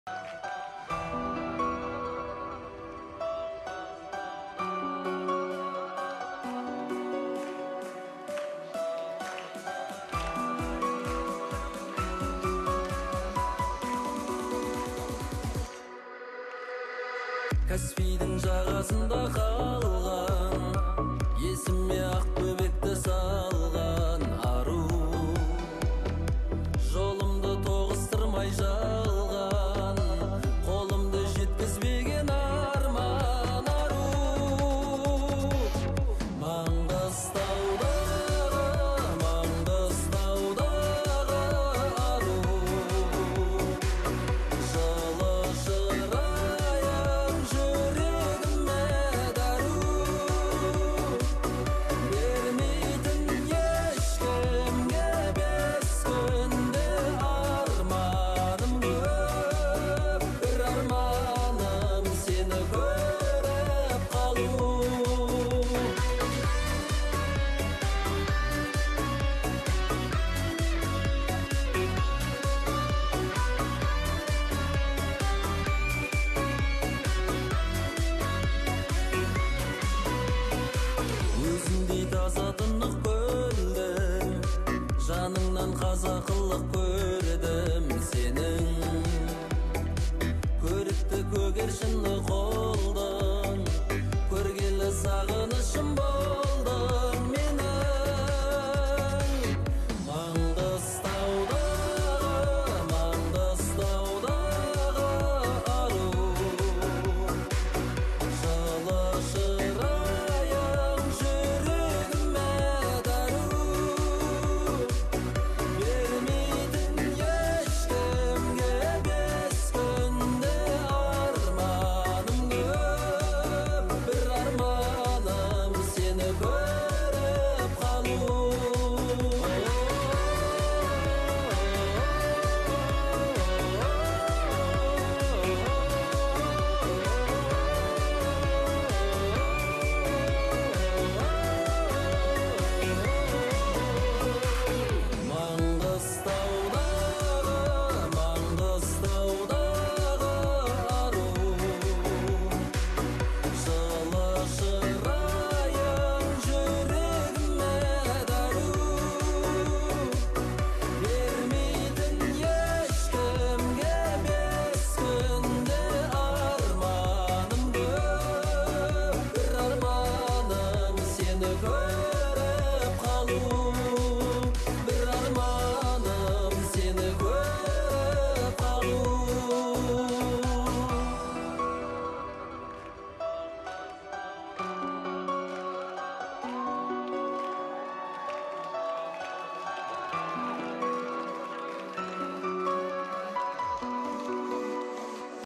Каспийдің жағасында қалған, есіме Ақбөбекті салған ару. Жолымды тоғыстырмай жалған, қолымды жеткізбеген арман ару. Маңғыстаудағы ару, жылы шырайың жүрегіме дару. Бермейтін ешкімге бес күнде арманым көп, бір арманым сені көріп қалу. Өзіңдей таза тынық көрдім, жаныңнан қазақылық көрдім сенің. Көрікті көгершінді